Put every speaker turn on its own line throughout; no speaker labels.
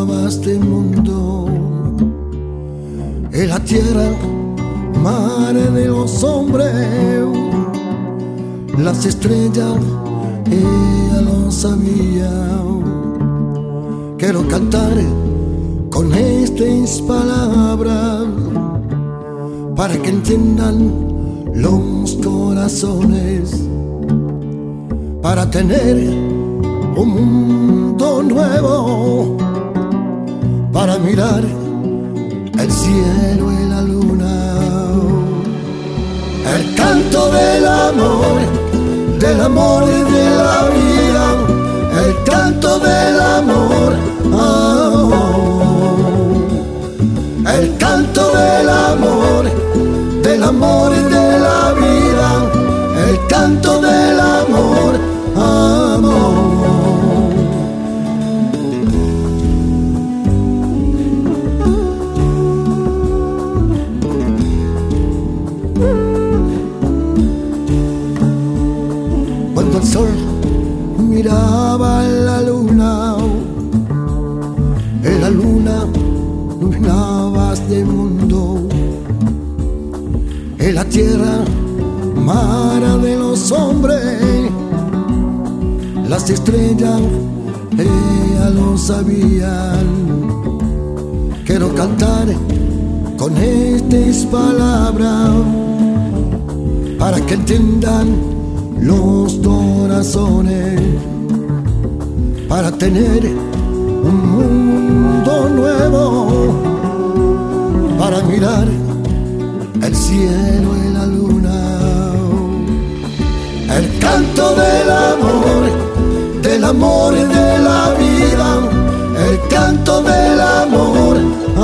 iluminaba este mundo, en la tierra, madre de los hombres, las estrellas, ella lo sabía. Quiero cantar con estas palabras para que entiendan los corazones, para tener un mundo nuevo, para mirar el cielo y la luna. El canto del amor y de la vida, el canto del amor, el canto del amor y de la vida, el canto del amor, Cuando el sol miraba la luna, en la luna iluminaba este mundo, en la tierra, madre de los hombres, las estrellas, ella lo sabían. Quiero cantar con estas palabras para que entiendan los corazones, para tener un mundo nuevo, para mirar el cielo y la luna. El canto del amor y de la vida, el canto del amor,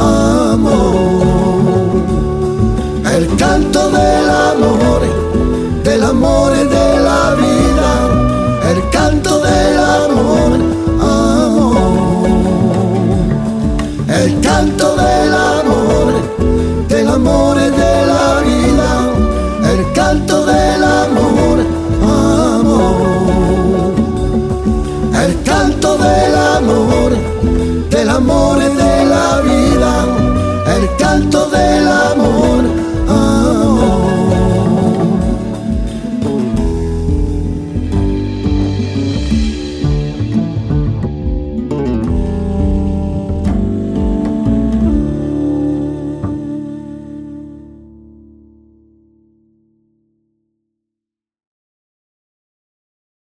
el canto del amor y de la vida, el canto del amor, el canto del amor y de la vida, el canto del amor, el canto del amor y de la vida, el canto